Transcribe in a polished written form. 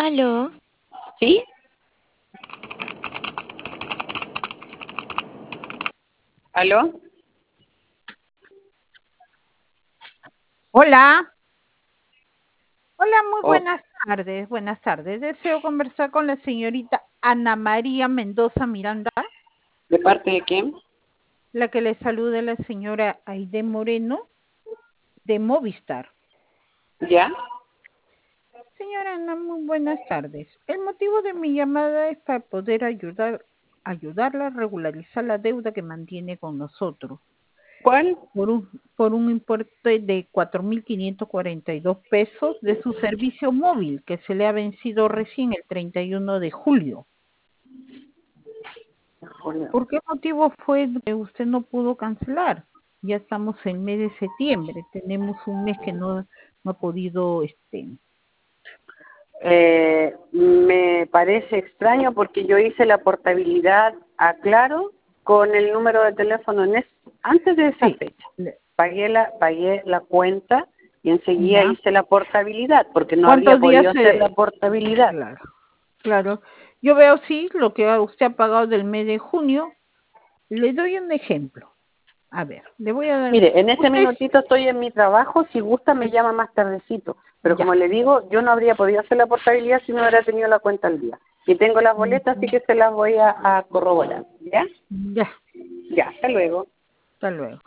Aló, ¿Sí? ¿Aló? Hola, hola, muy Oh, buenas tardes, buenas tardes. Deseo conversar con la señorita Ana María Mendoza Miranda, ¿de parte de quién? la que le saluda la señora Aide Moreno de Movistar. ¿Ya? Señora Ana, muy buenas tardes. El motivo de mi llamada es para poder ayudarla a regularizar la deuda que mantiene con nosotros ¿Cuál? por un importe de 4.542 pesos de su servicio móvil que se le ha vencido recién el 31 de julio. ¿Por qué motivo fue que usted no pudo cancelar? Ya estamos en mes de septiembre, tenemos un mes que no ha podido, Me parece extraño porque yo hice la portabilidad a Claro con el número de teléfono antes de esa sí, fecha. Pagué la cuenta y enseguida ya. hice la portabilidad porque no habría ¿Cuántos días podido hacer la portabilidad. claro, claro. Yo veo sí lo que usted ha pagado del mes de junio. Le doy un ejemplo. A ver, le voy a dar. Mire, en este Usted, minutito estoy en mi trabajo, si gusta me llama más tardecito, pero ya. como le digo, yo no habría podido hacer la portabilidad si no hubiera tenido la cuenta al día. Y tengo las boletas, así que se las voy a corroborar, ¿ya? Ya, Ya, hasta luego. hasta luego.